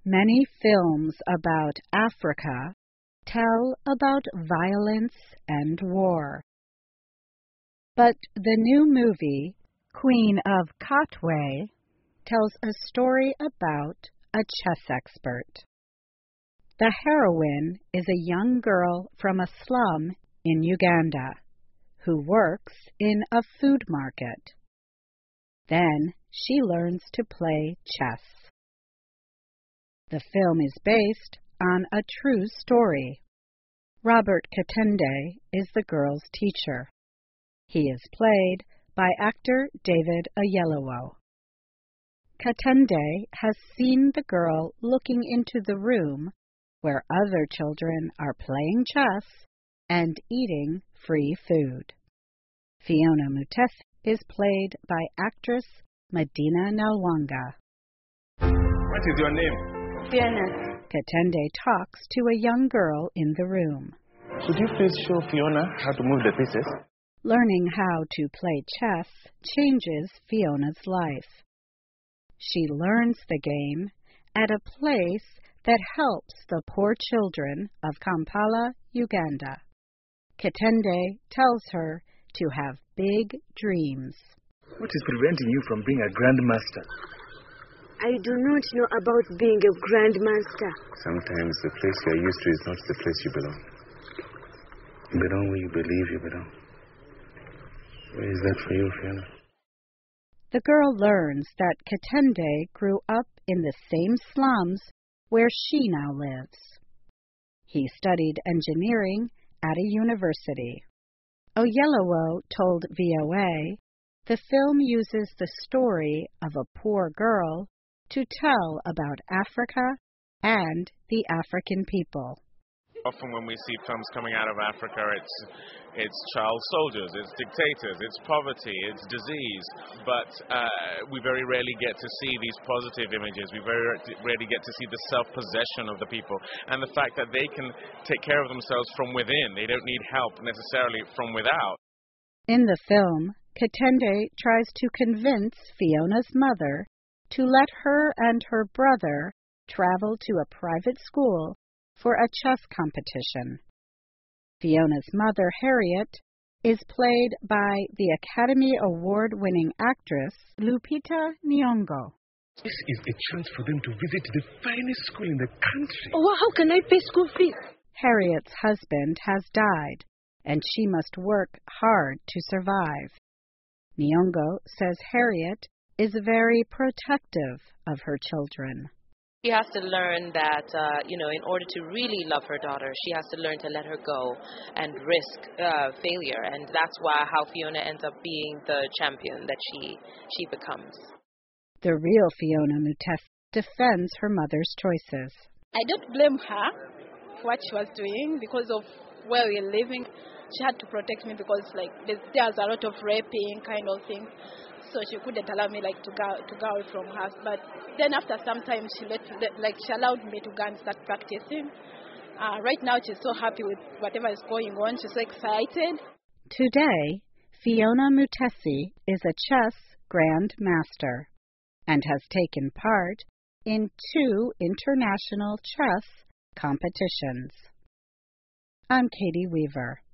Many films about Africa tell about violence and war. But the new movie, Queen of Katwe, tells a story about a chess expert. The heroine is a young girl from a slum in Uganda who works in a food market. Then she learns to play chess. The film is based on a true story. Robert Katende is the girl's teacher. He is played by actor David Oyelowo. Katende has seen the girl looking into the room where other children are playing chess and eating free food. Fiona Mutesi is played by actress Medina Nalwanga. What is your name? Fiona. Katende talks to a young girl in the room. Could you please show Fiona how to move the pieces? Learning how to play chess changes Fiona's life. She learns the game at a place that helps the poor children of Kampala, Uganda. Katende tells her to have big dreams. What is preventing you from being a grandmaster? I do not know about being a grandmaster. Sometimes the place you are used to is not the place you belong. You belong where you believe you belong. Where is that for you, Fiona? The girl learns that Katende grew up in the same slums where she now lives. He studied engineering at a university. Oyelowo told VOA the film uses the story of a poor girl to tell about Africa and the African people. Often when we see films coming out of Africa, it's child soldiers, it's dictators, it's poverty, it's disease. But we very rarely get to see these positive images. We very rarely get to see the self-possession of the people and the fact that they can take care of themselves from within. They don't need help necessarily from without. In the film, Katende tries to convince Fiona's mother to let her and her brother travel to a private school for a chess competition. Fiona's mother, Harriet, is played by the Academy Award-winning actress Lupita Nyong'o. This is a chance for them to visit the finest school in the country. Oh, how can I pay school fees? Harriet's husband has died, and she must work hard to survive. Nyong'o says Harriet is very protective of her children. She has to learn that, in order to really love her daughter, she has to learn to let her go and risk failure. And that's how Fiona ends up being the champion that she becomes. The real Fiona Mutesi defends her mother's choices. I don't blame her for what she was doing because of where we're living. She had to protect me because there's a lot of raping kind of thing. So she couldn't allow me to go away from her. But then after some time she allowed me to go and start practicing. Right now she's so happy with whatever is going on. She's so excited. Today, Fiona Mutesi is a chess grandmaster and has taken part in 2 international chess competitions. I'm Katie Weaver.